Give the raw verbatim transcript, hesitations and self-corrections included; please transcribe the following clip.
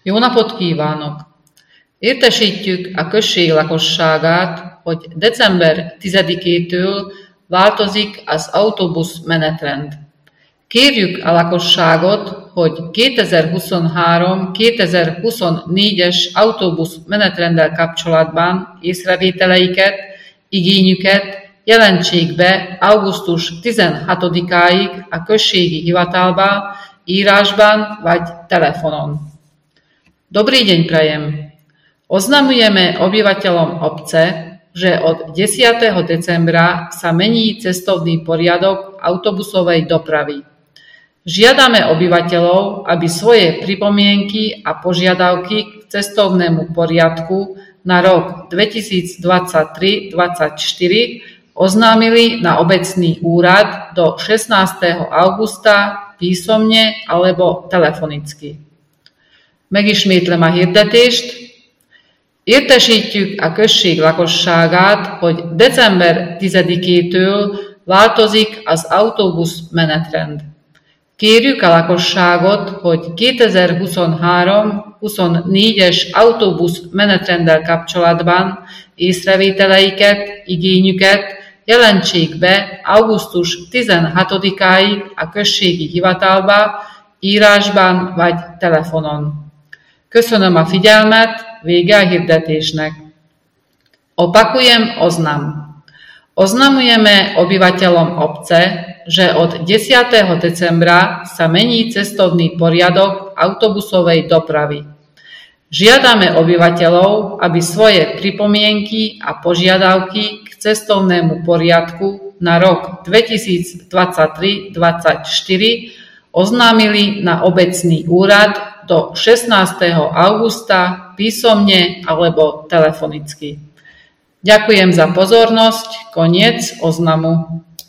Jó napot kívánok! Értesítjük a község lakosságát, hogy december tizedikétől változik az autóbusz menetrend. Kérjük a lakosságot, hogy kétezer-huszonhárom kétezer-huszonnégyes autóbusz menetrenddel kapcsolatban észrevételeiket, igényüket jelentsék be augusztus tizenhatodikáig a községi hivatalba, írásban vagy telefonon. Dobrý deň prajem. Oznamujeme obyvateľom obce, že od desiateho decembra sa mení cestovný poriadok autobusovej dopravy. Žiadame obyvateľov, aby svoje pripomienky a požiadavky k cestovnému poriadku na rok dvetisícdvadsaťtri dvadsaťštyri oznámili na obecný úrad do šestnásteho auguszta písomne alebo telefonicky. Megismétlem a hirdetést. Értesítjük a község lakosságát, hogy december tizedikétől változik az autóbusz menetrend. Kérjük a lakosságot, hogy kétezer-huszonhárom huszonnégyes autóbusz menetrenddel kapcsolatban észrevételeiket, igényüket jelentsék be augusztus tizenhatodikáig a községi hivatalba, írásban vagy telefonon. Köszönöm a figyelmet, vége a hirdetésnek. Opakujem oznam. Oznamujeme obyvateľom obce, že od desiateho decembra sa mení cestovný poriadok autobusovej dopravy. Žiadame obyvateľov, aby svoje pripomienky a požiadavky k cestovnému poriadku na rok dvetisícdvadsaťtri dvadsaťštyri oznámili na obecný úrad do šestnásteho augusta písomne alebo telefonicky. Ďakujem za pozornosť, koniec oznamu.